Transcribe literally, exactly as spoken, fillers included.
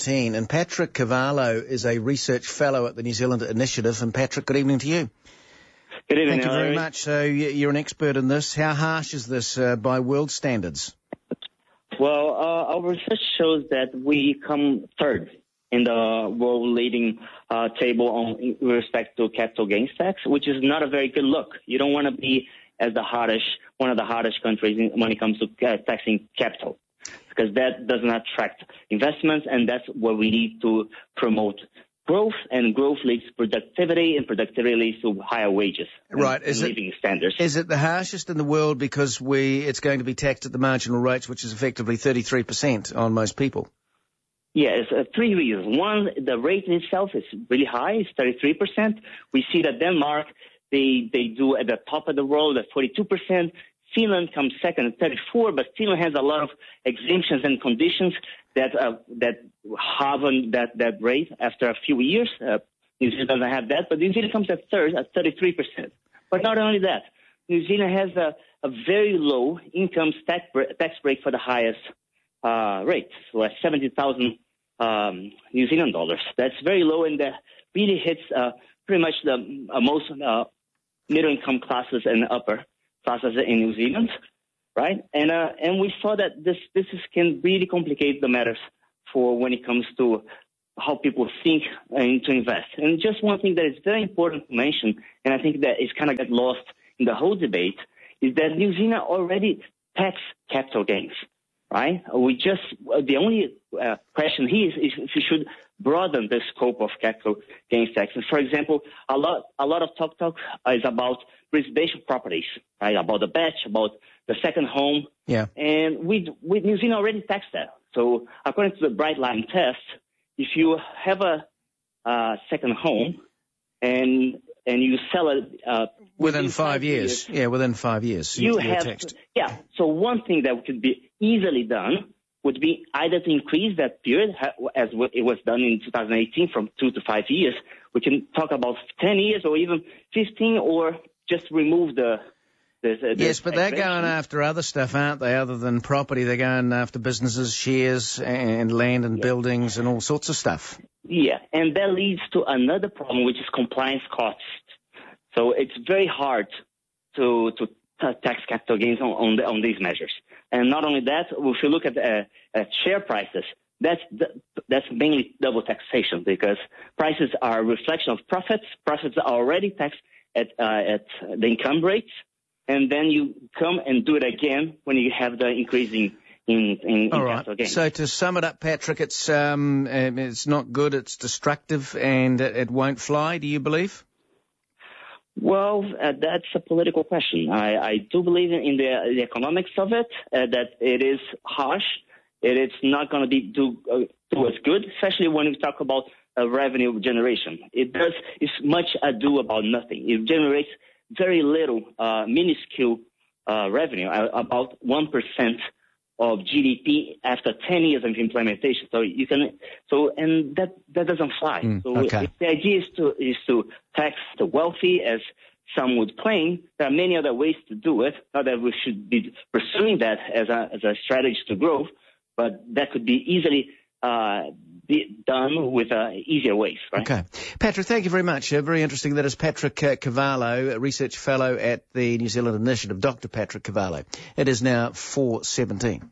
And Patrick Cavallo is a research fellow at the New Zealand Initiative. And Patrick, good evening to you. Good evening, Thank you very Larry. much. So you're an expert in this. How harsh is this uh, by world standards? Well, uh, our research shows that we come third in the world-leading uh, table on in respect to capital gains tax, which is not a very good look. You don't want to be as the hardest, one of the hardest countries in, when it comes to uh, taxing capital, because that does not attract investments, and that's what we need to promote. Growth, and growth leads to productivity, and productivity leads to higher wages right. and, is and it, living standards. Is it the harshest in the world because we it's going to be taxed at the marginal rates, which is effectively thirty-three percent on most people? Yes, uh, three reasons. One, the rate itself is really high, it's thirty-three percent. We see that Denmark, they, they do at the top of the world at forty-two percent. Finland comes second at thirty-four, but Finland has a lot of exemptions and conditions that uh, that haven't that, that rate after a few years. Uh, New Zealand doesn't have that, but New Zealand comes at third at thirty-three percent. But not only that, New Zealand has a, a very low income tax, tax break for the highest uh, rate, so at seventy thousand um, New Zealand dollars. That's very low, and that really hits uh, pretty much the uh, most uh, middle income classes and upper classes in New Zealand, right? And uh, and we saw that this this is, can really complicate the matters for when it comes to how people think and to invest. And just one thing that is very important to mention, and I think that is kind of get lost in the whole debate, is that New Zealand already tax capital gains, right? We just the only uh, question here is, is if we should broaden the scope of capital gains tax. And for example, a lot a lot of talk talk is about residential properties, right? About the batch, about the second home. Yeah. And we, we New Zealand already taxed that. So according to the Bright Line test, if you have a uh, second home and and you sell it uh, within, within five, five years. years, yeah, within five years, you you're have taxed. Yeah. So one thing that could be easily done would be either to increase that period, as it was done in two thousand eighteen, from two to five years. We can talk about ten years or even fifteen, or just remove the. the, the yes, but they're going after other stuff, aren't they? Other than property, they're going after businesses, shares, and land and yeah. buildings and all sorts of stuff. Yeah, and that leads to another problem, which is compliance costs. So it's very hard to to tax capital gains on on, the, on these measures. And not only that, if you look at, uh, at share prices, that's that's mainly double taxation, because prices are a reflection of profits. Profits are already taxed at uh, at the income rates, and then you come and do it again when you have the increasing in, in, in All right. capital gains. So to sum it up, Patrick, it's um it's not good, it's destructive, and it, it won't fly. Do you believe? Well, uh, that's a political question. I, I do believe in the, the economics of it, uh, that it is harsh. It is not going to be do, uh, do as good, especially when we talk about uh, revenue generation. It does, it's much ado about nothing. It generates very little, uh, minuscule uh, revenue, uh, about one percent of G D P after ten years of implementation. So you can, so, and that, that doesn't fly. Mm, so okay. if the idea is to, is to tax the wealthy, as some would claim. There are many other ways to do it. Not that we should be pursuing that as a, as a strategy to growth, but that could be easily, uh, be done with uh, easier ways, right? Okay. Patrick, thank you very much. Uh, very interesting. That is Patrick uh, Cavallo, a research fellow at the New Zealand Initiative, Doctor Patrick Cavallo. It is now four seventeen.